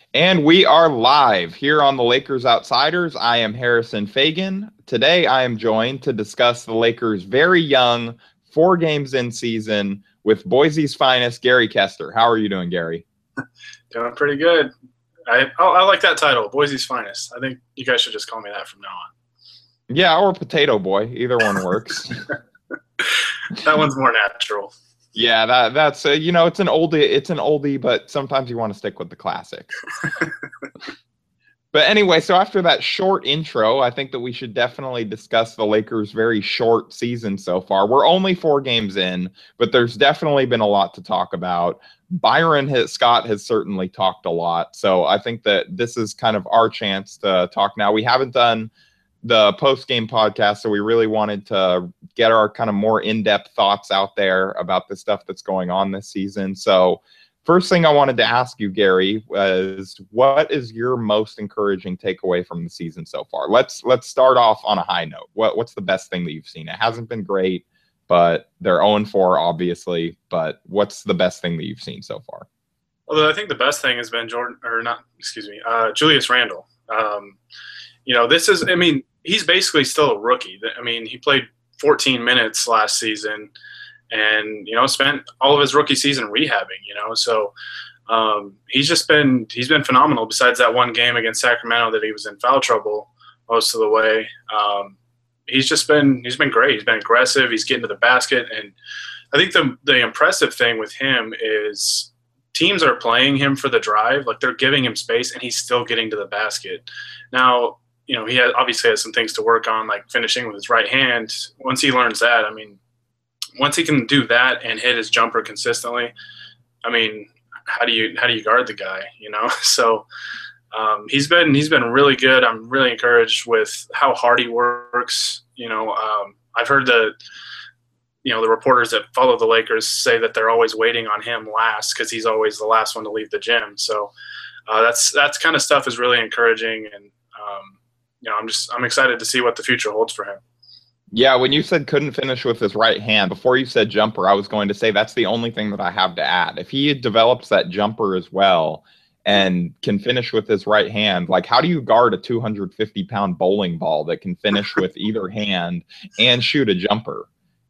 And we are live here on the Lakers Outsiders. I am Harrison Fagan. Today I am joined to discuss the Lakers' very young 4 games in season with Boise's finest, Gary Kester. How are you doing, Gary? Doing pretty good. I like that title, Boise's Finest. I think you guys should just call me that from now Yeah, or Potato Boy. Either one works. on. That one's more natural. Yeah, that's it's an oldie, but sometimes you want to stick with the classics. But anyway, so after that short intro, I think that we should definitely discuss the Lakers' very short season so far. We're only 4 games in, but there's definitely been a lot to talk about. Scott has certainly talked a lot. So I think that this is kind of our chance to talk now. We haven't done the post-game podcast, so we really wanted to get our kind of more in-depth thoughts out there about the stuff that's going on this season. So first thing I wanted to ask you, Gary, was what is your most encouraging takeaway from the season so far? Let's start off on a high note. What's the best thing that you've seen? It hasn't been great, but they're 0-4, obviously. But what's the best thing that you've seen so far? Although I think the best thing has been Julius Randle. He's basically still a rookie. I mean, he played 14 minutes last season and, spent all of his rookie season rehabbing, So he's been phenomenal besides that one game against Sacramento that he was in foul trouble most of the way. He's been great. He's been aggressive. He's getting to the basket. And I think the impressive thing with him is teams are playing him for the drive. Like, they're giving him space and he's still getting to the basket. Now, he obviously has some things to work on, like finishing with his right hand. Once he learns that, once he can do that and hit his jumper consistently, how do you guard the guy? So he's been really good. I'm really encouraged with how hard he works. I've heard the reporters that follow the Lakers say that they're always waiting on him last because he's always the last one to leave the gym. So that's kind of stuff is really encouraging, and I'm excited to see what the future holds for him. Yeah, when you said couldn't finish with his right hand, before you said jumper, I was going to say that's the only thing that I have to add. If he develops that jumper as well and can finish with his right hand, like, how do you guard a 250-pound bowling ball that can finish with either hand and shoot a jumper?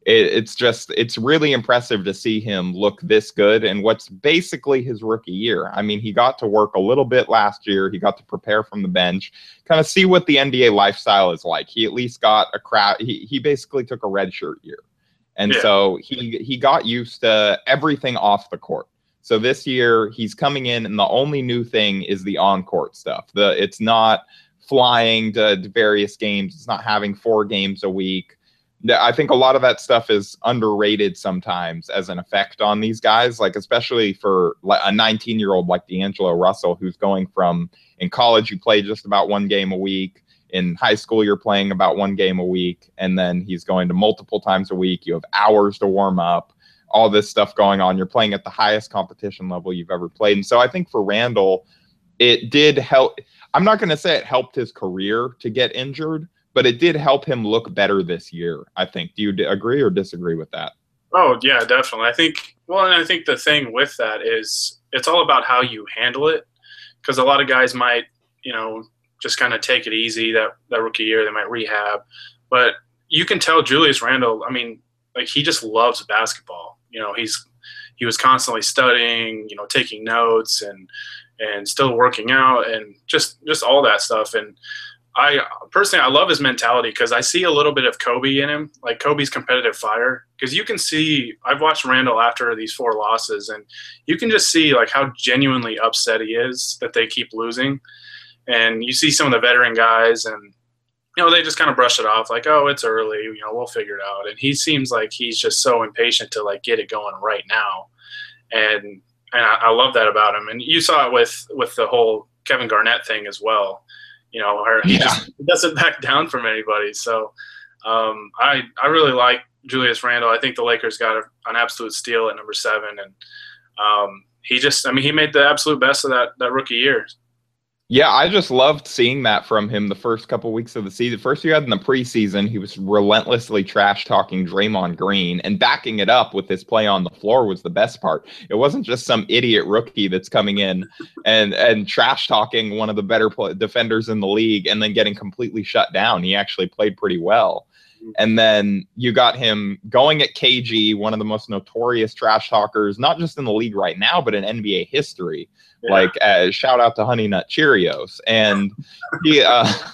It's really impressive to see him look this good in what's basically his rookie year. I mean, he got to work a little bit last year. He got to prepare from the bench, kind of see what the NBA lifestyle is like. He at least got a crowd. He basically took a redshirt year. And so he got used to everything off the court. So this year he's coming in and the only new thing is the on-court stuff. It's not flying to various games. It's not having 4 games a week. I think a lot of that stuff is underrated sometimes as an effect on these guys, like especially for a 19-year-old like D'Angelo Russell, who's going from in college, you play just about 1 game a week. In high school, you're playing about 1 game a week. And then he's going to multiple times a week. You have hours to warm up, all this stuff going on. You're playing at the highest competition level you've ever played. And so I think for Randle, it did help. I'm not going to say it helped his career to get injured, but it did help him look better this year, I think. Do you agree or disagree with that? Oh, yeah, definitely. I think the thing with that is it's all about how you handle it, because a lot of guys might, just kind of take it easy that rookie year. They might rehab. But you can tell Julius Randle, he just loves basketball. He was constantly studying, taking notes and still working out and just all that stuff. And I love his mentality because I see a little bit of Kobe in him, like Kobe's competitive fire. Because you can see, I've watched Randle after these 4 losses, and you can just see like how genuinely upset he is that they keep losing. And you see some of the veteran guys, and they just kind of brush it off, like, oh, it's early, we'll figure it out. And he seems like he's just so impatient to like get it going right now, and I love that about him. And you saw it with the whole Kevin Garnett thing as well. He doesn't back down from anybody. So I really like Julius Randle. I think the Lakers got an absolute steal at number 7. And he made the absolute best of that rookie year. Yeah, I just loved seeing that from him the first couple weeks of the season. First, you had in the preseason, he was relentlessly trash talking Draymond Green, and backing it up with his play on the floor was the best part. It wasn't just some idiot rookie that's coming in and trash talking one of the better defenders in the league and then getting completely shut down. He actually played pretty well. And then you got him going at KG, one of the most notorious trash talkers, not just in the league right now, but in NBA history. Yeah. Like, shout out to Honey Nut Cheerios. And he,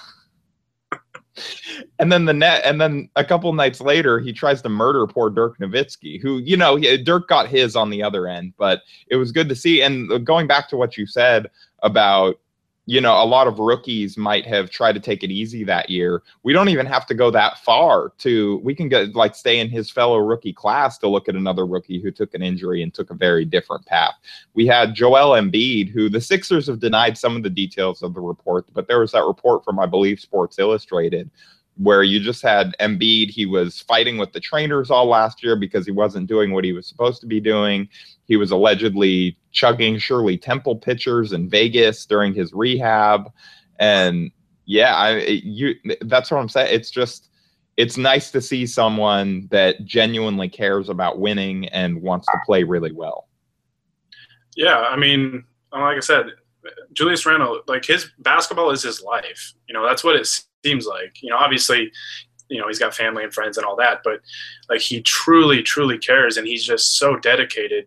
and then a couple nights later, he tries to murder poor Dirk Nowitzki, who, Dirk got his on the other end, but it was good to see. And going back to what you said about, a lot of rookies might have tried to take it easy that year. We don't even have to go that far we can stay in his fellow rookie class to look at another rookie who took an injury and took a very different path. We had Joel Embiid, who the Sixers have denied some of the details of the report, but there was that report from, I believe, Sports Illustrated, where you just had Embiid. He was fighting with the trainers all last year because he wasn't doing what he was supposed to be doing. He was allegedly chugging Shirley Temple pitchers in Vegas during his rehab. And that's what I'm saying. It's nice to see someone that genuinely cares about winning and wants to play really well. Yeah, I mean, like I said, Julius Randle, his basketball is his life. That's what it seems like. Obviously, he's got family and friends and all that, but he truly, truly cares, and he's just so dedicated.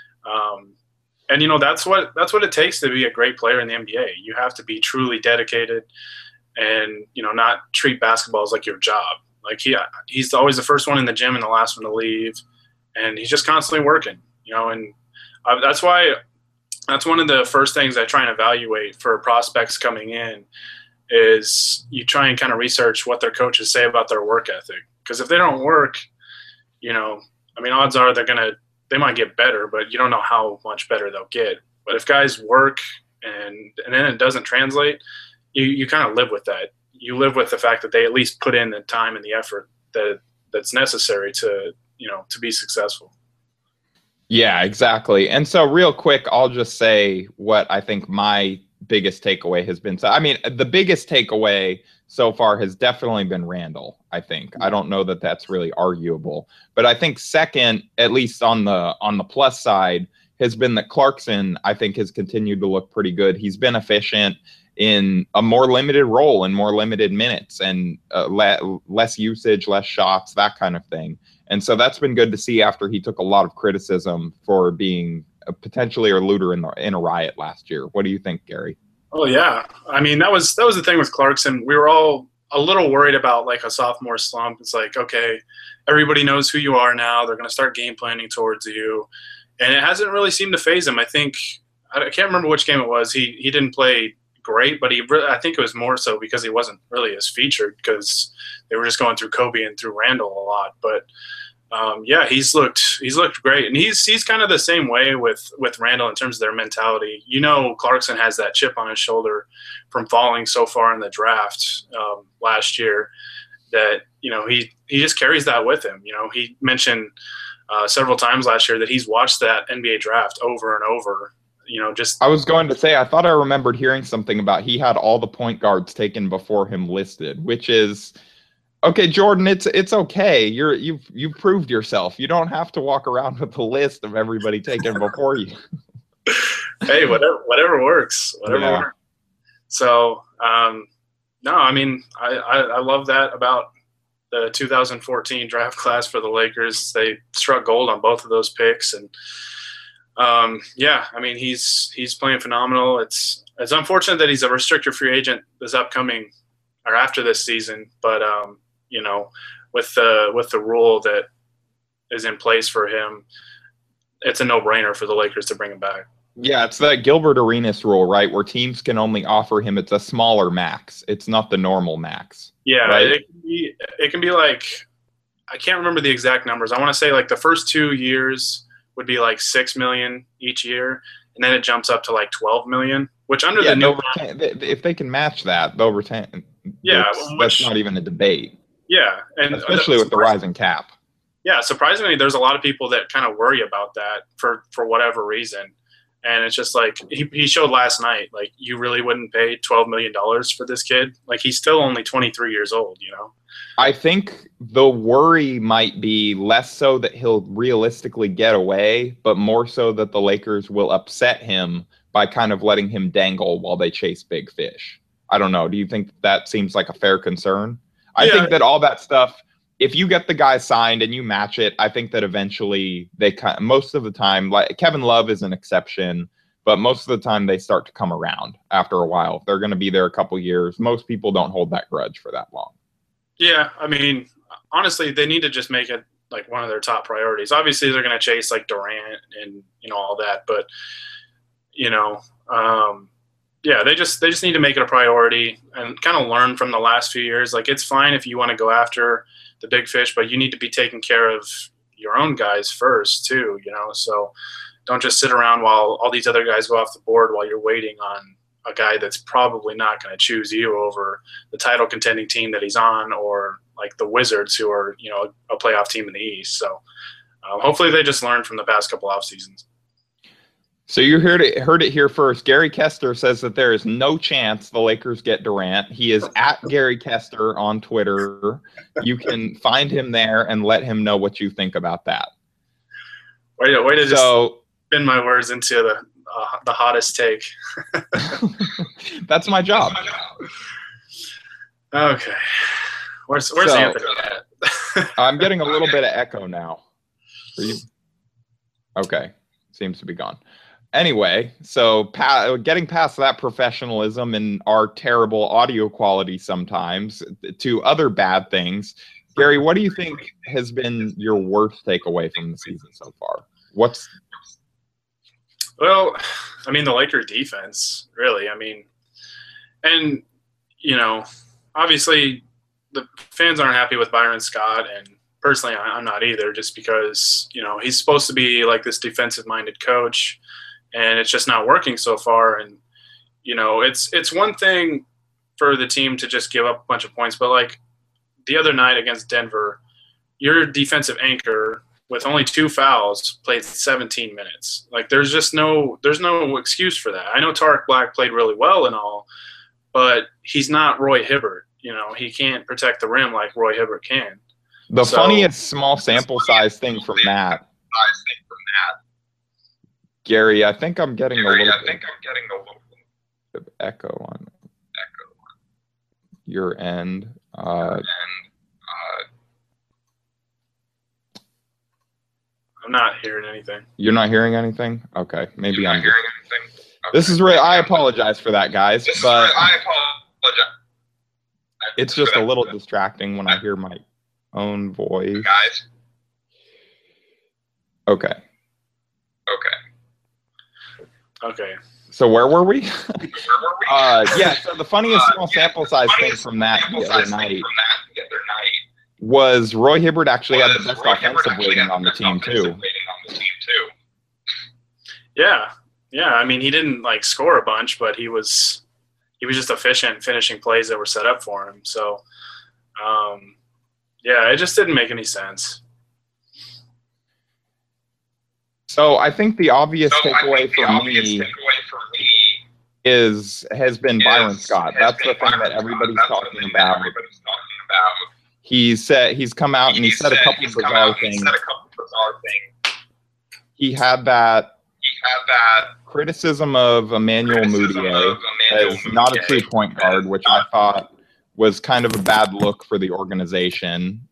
And that's what it takes to be a great player in the NBA. You have to be truly dedicated, and not treat basketball as like your job. He's always the first one in the gym and the last one to leave, and he's just constantly working. And that's why. That's one of the first things I try and evaluate for prospects coming in is you try and kind of research what their coaches say about their work ethic. Because if they don't work, odds are they might get better, but you don't know how much better they'll get. But if guys work and then it doesn't translate, you kind of live with that. You live with the fact that they at least put in the time and the effort that's necessary to be successful. Yeah, exactly. And so real quick, I'll just say what I think my biggest takeaway has been. So, the biggest takeaway so far has definitely been Randle, I think. I don't know that that's really arguable. But I think second, at least on the plus side, has been that Clarkson, I think, has continued to look pretty good. He's been efficient in a more limited role and more limited minutes and less usage, less shots, that kind of thing. And so that's been good to see after he took a lot of criticism for being potentially a looter in a riot last year. What do you think, Gary? Oh, yeah. That was the thing with Clarkson. We were all a little worried about a sophomore slump. It's okay, everybody knows who you are now. They're going to start game planning towards you. And it hasn't really seemed to faze him. I can't remember which game it was. He didn't play great, but I think it was more so because he wasn't really as featured because they were just going through Kobe and through Randle a lot. But he's looked great, and he's kind of the same way with Randle in terms of their mentality. Clarkson has that chip on his shoulder from falling so far in the draft last year that he just carries that with him. He mentioned several times last year that he's watched that NBA draft over and over. I was going to say, I thought I remembered hearing something about he had all the point guards taken before him listed, which is okay, Jordan. It's okay. You've proved yourself. You don't have to walk around with a list of everybody taken before you. Hey, whatever works. Whatever works. So, no, I love that about the 2014 draft class for the Lakers. They struck gold on both of those picks, and he's playing phenomenal. It's unfortunate that he's a restricted free agent this upcoming or after this season, but with the rule that is in place for him, it's a no-brainer for the Lakers to bring him back. Yeah, it's that Gilbert Arenas rule, right, where teams can only offer him. It's a smaller max. It's not the normal max. Yeah, right? It can be I can't remember the exact numbers. I want to say the first 2 years would be $6 million each year, and then it jumps up to $12 million, which under the new if they can match that, they'll retain. Yeah, that's not even a debate. Yeah, and especially with the rising cap. Yeah, surprisingly, there's a lot of people that kind of worry about that for whatever reason. And it's just like he showed last night, like, you really wouldn't pay $12 million for this kid? Like, he's still only 23 years old, you know? I think the worry might be less so that he'll realistically get away, but more so that the Lakers will upset him by kind of letting him dangle while they chase big fish. I don't know. Do you think that seems like a fair concern? I think that all that stuff, if you get the guy signed and you match it, I think that eventually most of the time, like Kevin Love is an exception, but most of the time they start to come around after a while. If they're going to be there a couple years, most people don't hold that grudge for that long. Yeah, I mean, honestly, they need to just make it like one of their top priorities. Obviously, they're going to chase like Durant and, you know, all that, but, you know, yeah, they just need to make it a priority and kind of learn from the last few years. Like, it's fine if you want to go after the big fish, but you need to be taking care of your own guys first too, you know? So don't just sit around while all these other guys go off the board while you're waiting on a guy that's probably not going to choose you over the title contending team that he's on, or like the Wizards, who are, you know, a playoff team in the East. So hopefully they just learned from the past couple off seasons. So you heard it here first. Gary Kester says that there is no chance the Lakers get Durant. He is at Gary Kester on Twitter. You can find him there and let him know what you think about that. Way to just spin my words into the hottest take. That's my job. Okay. Where's Anthony at? I'm getting a little bit of echo now. Okay. Seems to be gone. Anyway, so getting past that professionalism and our terrible audio quality sometimes to other bad things, Gary, what do you think has been your worst takeaway from the season so far? Well, I mean, the Laker defense, really. I mean, and, you know, obviously the fans aren't happy with Byron Scott, and personally I'm not either, just because, you know, he's supposed to be like this defensive-minded coach, and it's just not working so far. And, you know, it's one thing for the team to just give up a bunch of points, but like the other night against Denver, your defensive anchor with only 2 fouls played 17 minutes. Like, there's no excuse for that. I know Tarek Black played really well and all, but he's not Roy Hibbert. You know, he can't protect the rim like Roy Hibbert can. The funniest small sample size thing from that, Gary, I think I'm getting a little bit of echo on your end. I'm not hearing anything. You're not hearing anything? Okay, maybe I'm hearing anything. Okay. This is really. I apologize for that, guys. But I apologize. It's just a little distracting when I hear my own voice. Guys. Okay. So where were we? Yeah. So the funniest small sample size thing from that the other night was Roy Hibbert actually had the best offensive rating on the team too. Yeah. I mean, he didn't like score a bunch, but he was just efficient finishing plays that were set up for him. So, yeah, it just didn't make any sense. So I think the obvious takeaway for me has been Byron Scott. That's the thing that everybody's talking about. He's come out and he said a couple of bizarre things. He had that criticism of Emmanuel Mudiay as not a true point guard, which I thought was kind of a bad look for the organization.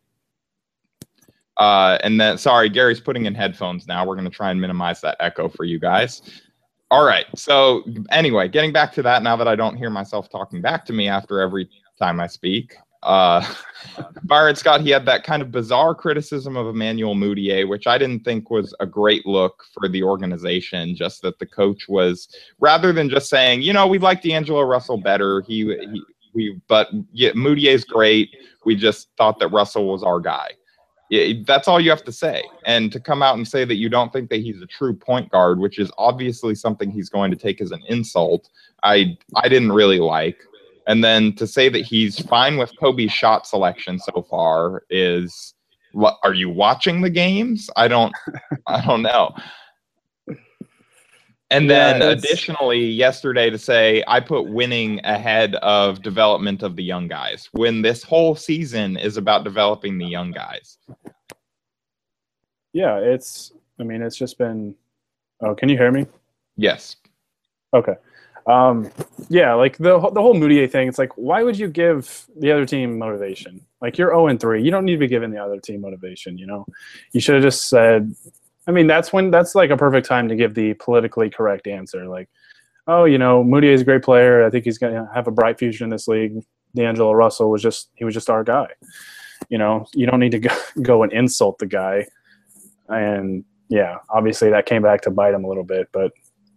And then, sorry, Gary's putting in headphones now. We're going to try and minimize that echo for you guys. All right. So anyway, getting back to that, now that I don't hear myself talking back to me after every time I speak, Byron Scott, he had that kind of bizarre criticism of Emmanuel Mudiay, which I didn't think was a great look for the organization. Just that the coach was, rather than just saying, you know, we like D'Angelo Russell better. But yeah, Moutier's great. We just thought that Russell was our guy. That's all you have to say. And to come out and say that you don't think that he's a true point guard, which is obviously something he's going to take as an insult, I didn't really like. And then to say that he's fine with Kobe's shot selection so far is, are you watching the games? I don't know. And Yeah, then additionally, yesterday to say, I put winning ahead of development of the young guys when this whole season is about developing the young guys. Yeah, it's just been. Oh, can you hear me? Yes. Okay. Yeah, like the whole Moutier thing, it's like, why would you give the other team motivation? Like, you're 0-3. You don't need to be giving the other team motivation, you know? You should have just said, I mean, that's like a perfect time to give the politically correct answer. Like, oh, you know, Moutier is a great player. I think he's going to have a bright future in this league. D'Angelo Russell was just our guy. You know, you don't need to go and insult the guy. And, yeah, obviously that came back to bite him a little bit. But,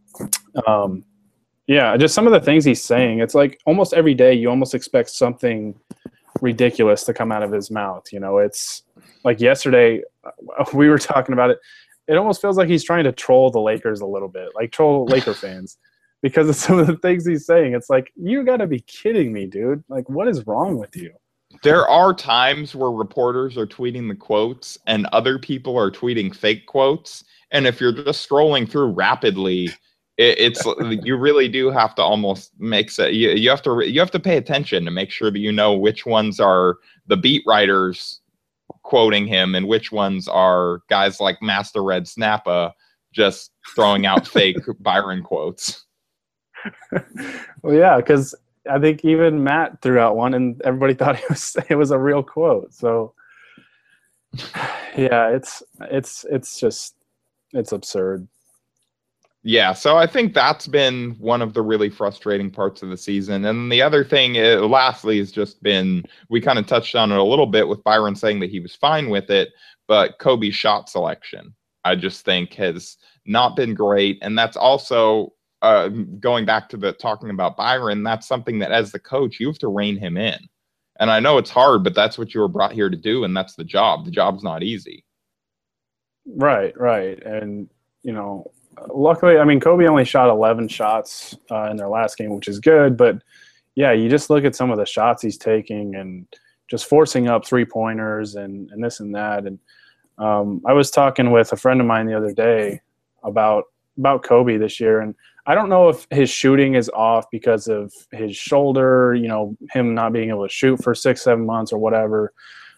yeah, just some of the things he's saying. It's like almost every day you almost expect something ridiculous to come out of his mouth. You know, it's like yesterday we were talking about it. It almost feels like he's trying to troll the Lakers a little bit, like troll Laker fans, because of some of the things he's saying. It's like, you got to be kidding me, dude. Like, what is wrong with you? There are times where reporters are tweeting the quotes and other people are tweeting fake quotes. And if you're just scrolling through rapidly, it's you really do have to almost make you have to pay attention to make sure that you know which ones are the beat writers quoting him and which ones are guys like Master Red Snappa just throwing out fake Byron quotes. Well, yeah, because I think even Matt threw out one and everybody thought it was a real quote. So yeah, it's absurd. Yeah, so I think that's been one of the really frustrating parts of the season. And the other thing, lastly, has just been, we kind of touched on it a little bit with Byron saying that he was fine with it, but Kobe's shot selection, I just think, has not been great. And that's also, going back to talking about Byron, that's something that as the coach, you have to rein him in. And I know it's hard, but that's what you were brought here to do, and that's the job. The job's not easy. Right. And, you know, luckily, I mean, Kobe only shot 11 shots in their last game, which is good. But, yeah, you just look at some of the shots he's taking and just forcing up three-pointers and this and that. And I was talking with a friend of mine the other day about Kobe this year, and I don't know if his shooting is off because of his shoulder, you know, him not being able to shoot for 6-7 months or whatever.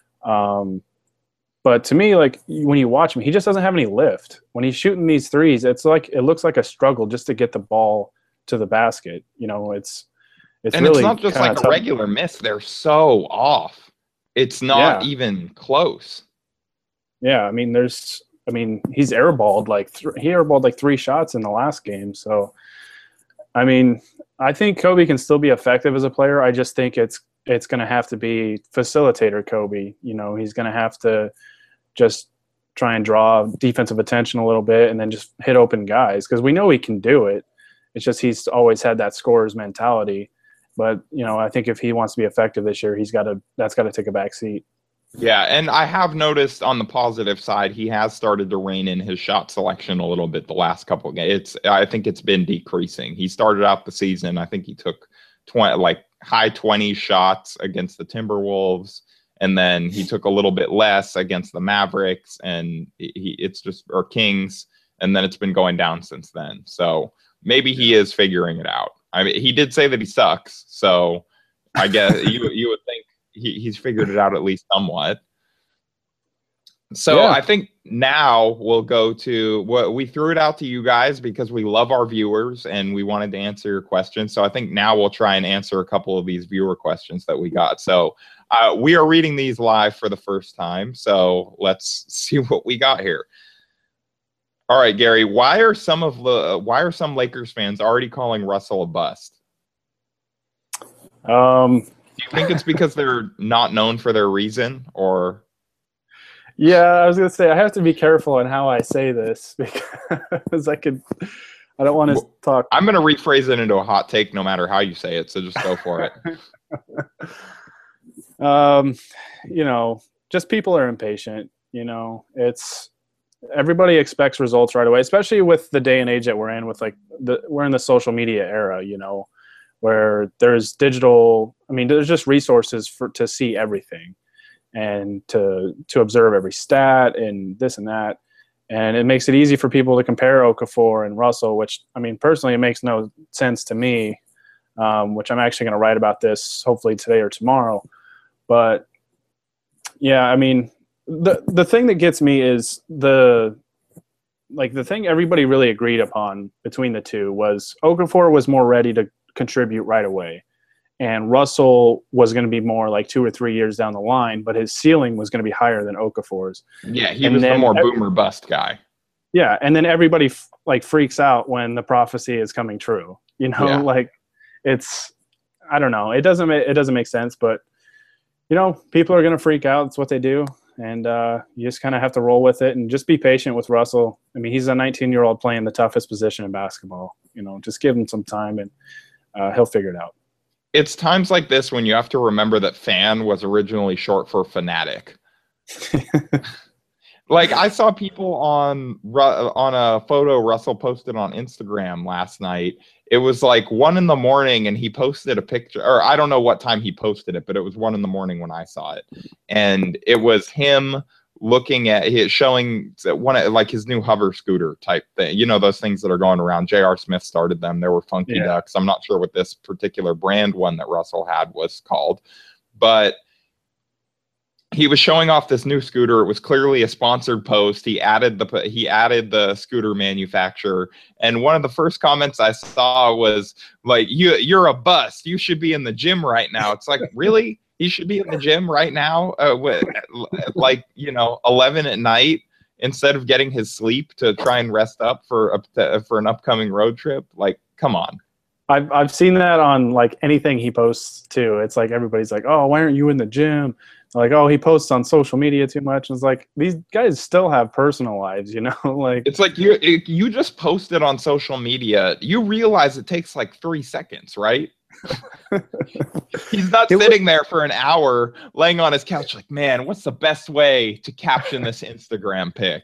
But to me, like, when you watch him, he just doesn't have any lift. When he's shooting these threes, it looks like a struggle just to get the ball to the basket. You know, it's and really, it's not just like a regular miss. They're so off. It's not even close. Yeah, I mean, he's airballed like 3 shots in the last game. So, I mean, I think Kobe can still be effective as a player. I just think it's going to have to be facilitator Kobe. You know, he's going to have to just try and draw defensive attention a little bit and then just hit open guys, because we know he can do it. It's just he's always had that scorer's mentality. But, you know, I think if he wants to be effective this year, that's got to take a back seat. Yeah, and I have noticed on the positive side, he has started to rein in his shot selection a little bit the last couple of games. I think it's been decreasing. He started out the season, I think he took high 20s shots against the Timberwolves, and then he took a little bit less against the Mavericks and or Kings, and then it's been going down since then. So maybe he is figuring it out. I mean, he did say that he sucks, so I guess you would think he's figured it out at least somewhat. So yeah. I think now we'll go to what we threw it out to you guys because we love our viewers and we wanted to answer your questions. So I think now we'll try and answer a couple of these viewer questions that we got. So we are reading these live for the first time. So let's see what we got here. All right, Gary, why are some Lakers fans already calling Russell a bust? Do you think it's because they're not known for their reason, or? Yeah, I was going to say, I have to be careful on how I say this because I don't want to talk. I'm going to rephrase it into a hot take no matter how you say it, so just go for it. You know, just people are impatient. You know, everybody expects results right away, especially with the day and age that we're in we're in the social media era, you know, where there's there's just resources to see everything and to observe every stat and this and that. And it makes it easy for people to compare Okafor and Russell, which, I mean, personally, it makes no sense to me, which I'm actually going to write about this hopefully today or tomorrow. But, yeah, I mean, the thing that gets me is the thing everybody really agreed upon between the two was Okafor was more ready to contribute right away. And Russell was going to be more like 2 or 3 years down the line, but his ceiling was going to be higher than Okafor's. Yeah, he was the more boomer bust guy. Yeah, and then everybody freaks out when the prophecy is coming true. You know, Yeah. like it's, I don't know. It doesn't make sense, but you know, people are going to freak out. It's what they do. And you just kind of have to roll with it and just be patient with Russell. I mean, he's a 19-year-old playing the toughest position in basketball. You know, just give him some time and he'll figure it out. It's times like this when you have to remember that fan was originally short for fanatic. Like I saw people on a photo Russell posted on Instagram last night. It was like 1 a.m. and he posted a picture, or I don't know what time he posted it, but it was 1 a.m. when I saw it. And it was him looking at his showing like his new hover scooter type thing. You know, those things that are going around. J.R. Smith started them. There were Funky Ducks. I'm not sure what this particular brand one that Russell had was called, but he was showing off this new scooter. It was clearly a sponsored post. He added the scooter manufacturer, and one of the first comments I saw was like, "You're a bust. You should be in the gym right now." It's like, really? He should be in the gym right now, like, you know, 11 at night instead of getting his sleep to try and rest up for an upcoming road trip. Like, come on. I've seen that on like anything he posts too. It's like everybody's like, "Oh, why aren't you in the gym?" Like, "Oh, he posts on social media too much." And it's like, these guys still have personal lives, you know? Like, it's like you just posted on social media. You realize it takes like 3 seconds, right? He's not sitting there for an hour laying on his couch like, "Man, what's the best way to caption this Instagram pic?"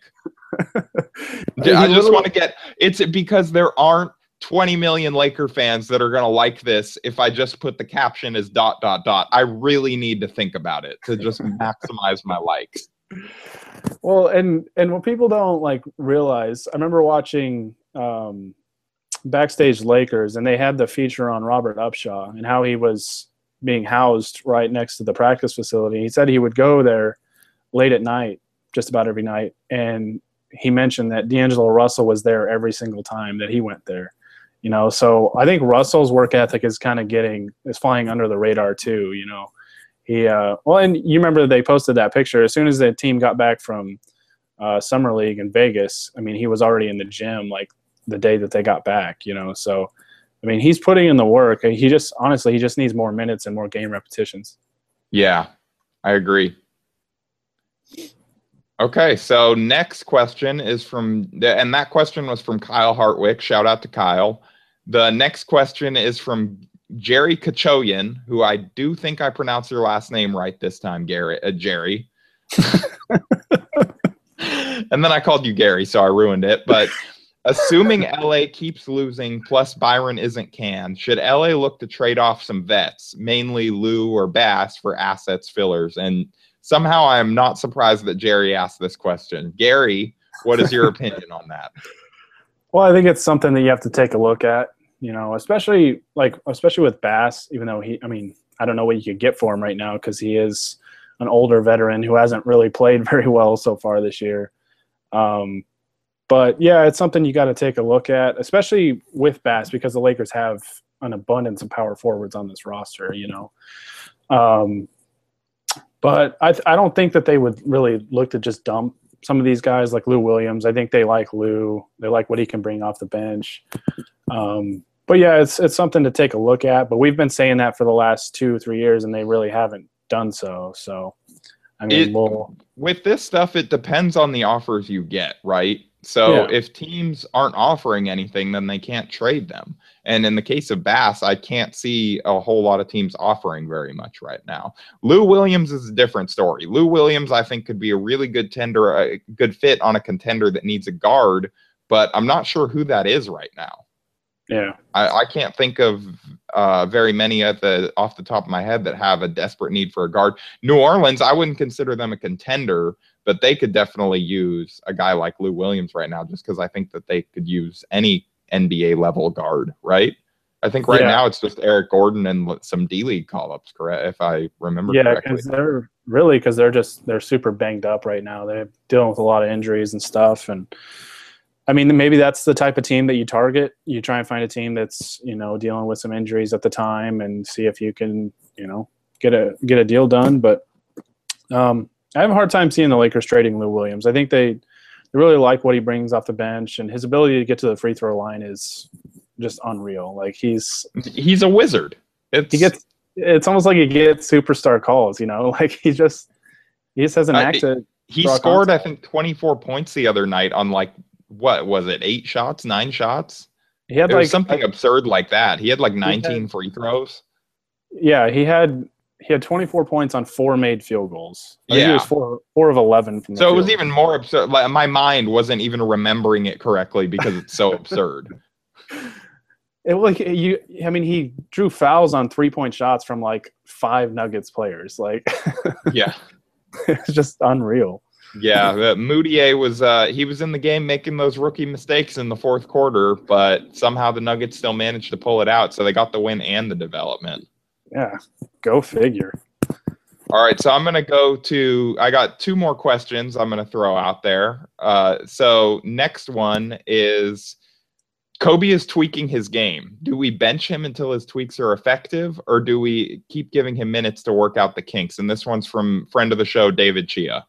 I just want to get it's because there aren't 20 million Laker fans that are going to like this if I just put the caption as ... I really need to think about it to just maximize my likes. Well, and what people don't like realize, I remember watching Backstage Lakers, and they had the feature on Robert Upshaw and how he was being housed right next to the practice facility. He said he would go there late at night, just about every night, and he mentioned that D'Angelo Russell was there every single time that he went there. You know, so I think Russell's work ethic is kind of is flying under the radar too. You know, he and you remember they posted that picture as soon as the team got back from Summer League in Vegas. I mean, he was already in the gym like the day that they got back. You know, so I mean, he's putting in the work. He just needs more minutes and more game repetitions. Yeah, I agree. Okay, so next question is and that question was from Kyle Hartwick. Shout out to Kyle. The next question is from Jerry Kachoyan, who I do think I pronounced your last name right this time, Jerry. And then I called you Gary, so I ruined it. But assuming LA keeps losing, plus Byron isn't canned, should LA look to trade off some vets, mainly Lou or Bass, for assets fillers? And somehow I am not surprised that Jerry asked this question. Gary, what is your opinion on that? Well, I think it's something that you have to take a look at, you know, especially with Bass, even though I don't know what you could get for him right now because he is an older veteran who hasn't really played very well so far this year. But yeah, it's something you got to take a look at, especially with Bass, because the Lakers have an abundance of power forwards on this roster, you know. But I don't think that they would really look to just dump some of these guys like Lou Williams. I think they like Lou. They like what he can bring off the bench. But yeah, it's something to take a look at. But we've been saying that for the last 2-3 years, and they really haven't done so. So, I mean, with this stuff, it depends on the offers you get, right? So if teams aren't offering anything, then they can't trade them. And in the case of Bass, I can't see a whole lot of teams offering very much right now. Lou Williams is a different story. Lou Williams, I think, could be a really good good fit on a contender that needs a guard, but I'm not sure who that is right now. Yeah. I can't think of very many off the top of my head that have a desperate need for a guard. New Orleans, I wouldn't consider them a contender, but they could definitely use a guy like Lou Williams right now, just because I think that they could use any NBA level guard, right? I think right now it's just Eric Gordon and some D-League call-ups, correct? If I remember correctly. Yeah, because they're super banged up right now. They're dealing with a lot of injuries and stuff, and I mean, maybe that's the type of team that you target. You try and find a team that's, dealing with some injuries at the time and see if you can, get a deal done. But I have a hard time seeing the Lakers trading Lou Williams. I think they really like what he brings off the bench, and his ability to get to the free throw line is just unreal. Like he's a wizard. It's almost like he gets superstar calls, like he just has an knack to. He scored, I think, 24 points the other night on what was it? 8 shots, 9 shots? He had something absurd like that. He had 19 free throws. Yeah, he had 24 points on 4 made field goals. I think he was 4 of 11 from the field. It was even more absurd. My mind wasn't even remembering it correctly because it's so absurd. He drew fouls on 3-point shots from 5 Nuggets players. Yeah, it's just unreal. Yeah, Moutier was in the game making those rookie mistakes in the fourth quarter, but somehow the Nuggets still managed to pull it out, so they got the win and the development. Yeah, go figure. All right, so I got 2 more questions I'm going to throw out there. So next one is, Kobe is tweaking his game. Do we bench him until his tweaks are effective, or do we keep giving him minutes to work out the kinks? And this one's from friend of the show, David Chia.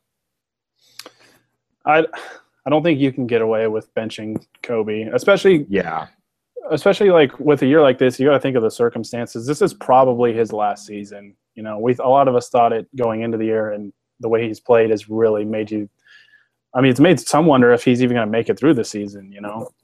I don't think you can get away with benching Kobe, especially with a year like this. You got to think of the circumstances. This is probably his last season. A lot of us thought it going into the year, and the way he's played has really made you. I mean, it's made some wonder if he's even going to make it through the season.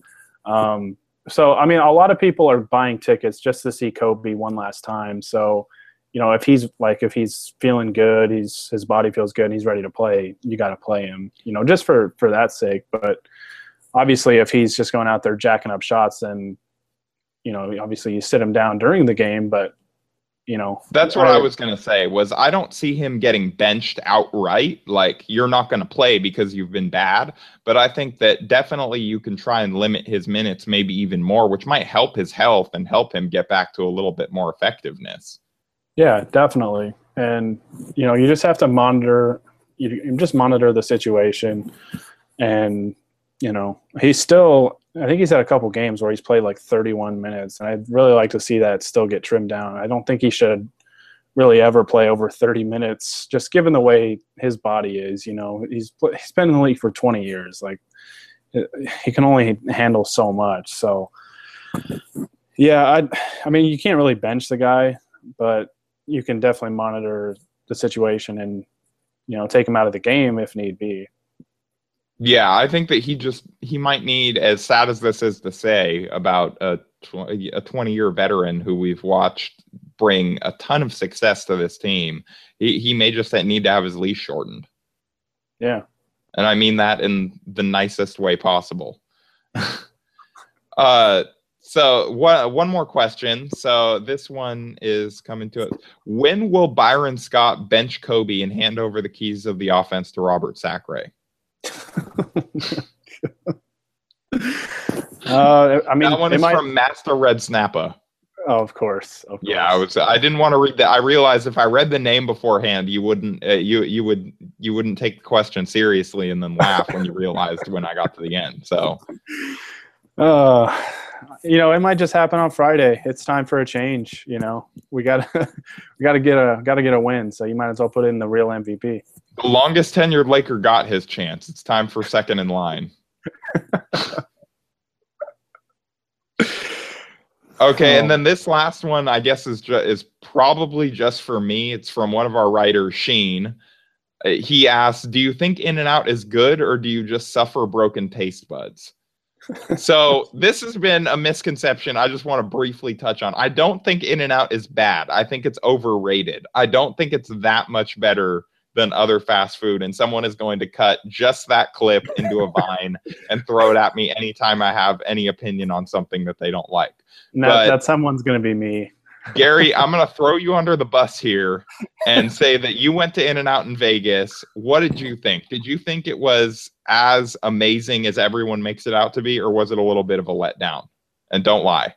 So I mean, a lot of people are buying tickets just to see Kobe one last time. So. If he's feeling good, his body feels good, and he's ready to play, you got to play him, just for that sake. But obviously, if he's just going out there jacking up shots, then, obviously you sit him down during the game. But, that's what I was going to say was I don't see him getting benched outright. You're not going to play because you've been bad. But I think that definitely you can try and limit his minutes maybe even more, which might help his health and help him get back to a little bit more effectiveness. Yeah, definitely. And, you just have to monitor the situation. And, he's still, I think he's had a couple games where he's played 31 minutes. And I'd really like to see that still get trimmed down. I don't think he should really ever play over 30 minutes, just given the way his body is. He's been in the league for 20 years. He can only handle so much. So, yeah, I mean, you can't really bench the guy, but you can definitely monitor the situation and, take him out of the game if need be. Yeah, I think that he might need, as sad as this is to say, about a 20-year veteran who we've watched bring a ton of success to this team. He may just need to have his leash shortened. Yeah. And I mean that in the nicest way possible. So one more question. So this one is coming to it. When will Byron Scott bench Kobe and hand over the keys of the offense to Robert Sacre? I mean, that one is from Master Red Snappa. Oh, of course. Yeah, I didn't want to read that. I realized if I read the name beforehand, you wouldn't you wouldn't take the question seriously and then laugh when you realized when I got to the end. So, it might just happen on Friday. It's time for a change. We gotta get a win. So you might as well put in the real MVP. The longest tenured Laker got his chance. It's time for second in line. Okay, and then this last one, I guess, is probably just for me. It's from one of our writers, Sheen. He asks, do you think In-N-Out is good, or do you just suffer broken taste buds? So this has been a misconception I just want to briefly touch on. I don't think In-N-Out is bad. I think it's overrated. I don't think it's that much better than other fast food, and someone is going to cut just that clip into a vine and throw it at me anytime I have any opinion on something that they don't like. That someone's going to be me. Gary, I'm going to throw you under the bus here and say that you went to In-N-Out in Vegas. What did you think? Did you think it was as amazing as everyone makes it out to be, or was it a little bit of a letdown? And don't lie.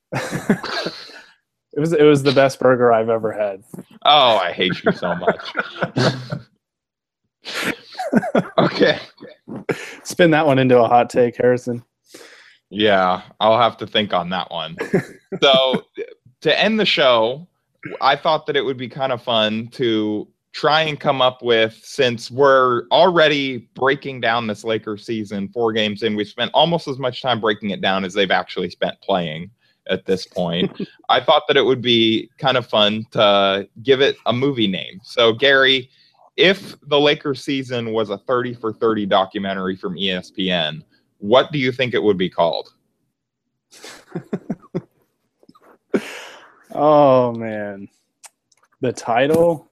It was the best burger I've ever had. Oh, I hate you so much. Okay. Spin that one into a hot take, Harrison. Yeah, I'll have to think on that one. So to end the show, I thought that it would be kind of fun to try and come up with, since we're already breaking down this Lakers season 4 games in, we spent almost as much time breaking it down as they've actually spent playing at this point. I thought that it would be kind of fun to give it a movie name. So, Gary, if the Lakers season was a 30 for 30 documentary from ESPN, what do you think it would be called? Oh, man. The title?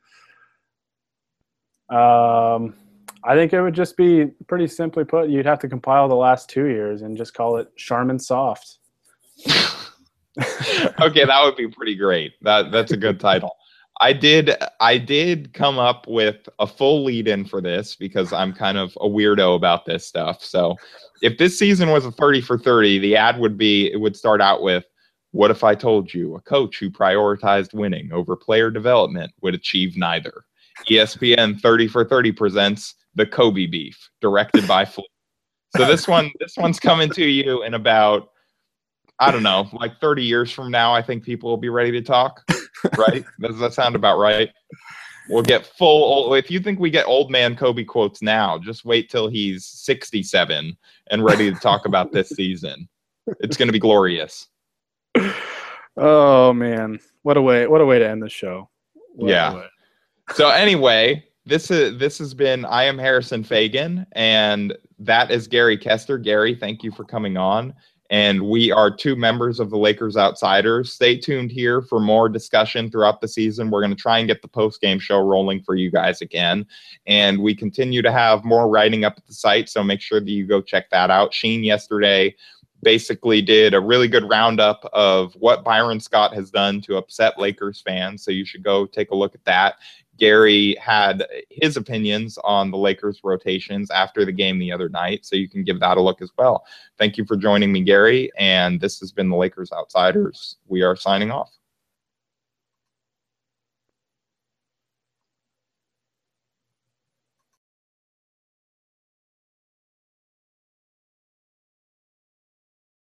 I think it would just be, pretty simply put, you'd have to compile the last 2 years and just call it Charmin Soft. Okay, that would be pretty great. That's a good title. I did come up with a full lead-in for this because I'm kind of a weirdo about this stuff. So if this season was a 30 for 30, the ad would start out with, "What if I told you a coach who prioritized winning over player development would achieve neither? ESPN 30 for 30 presents The Kobe Beef, directed by Flea." So this one's coming to you in about, I don't know, like 30 years from now. I think people will be ready to talk, right? Does that sound about right? We'll get full. If you think we get old man Kobe quotes now, just wait till he's 67 and ready to talk about this season. It's going to be glorious. Oh man, what a way to end the show. Yeah. So anyway, this has been, I am Harrison Fagan, and that is Gary Kester. Gary, thank you for coming on. And we are 2 members of the Lakers Outsiders. Stay tuned here for more discussion throughout the season. We're going to try and get the post-game show rolling for you guys again. And we continue to have more writing up at the site, so make sure that you go check that out. Sheen yesterday basically did a really good roundup of what Byron Scott has done to upset Lakers fans, so you should go take a look at that. Gary had his opinions on the Lakers rotations after the game the other night, so you can give that a look as well. Thank you for joining me, Gary, and this has been the Lakers Outsiders. We are signing off.